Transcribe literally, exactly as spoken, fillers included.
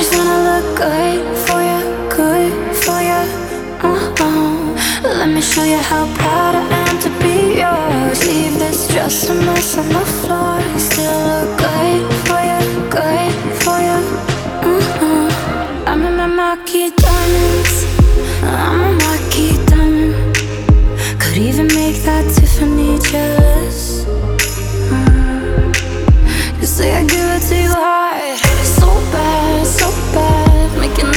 just wanna look good for you, good for you. Uh-oh. Let me show you how proud I am to be yours. Leave this just a mess on the floor, still look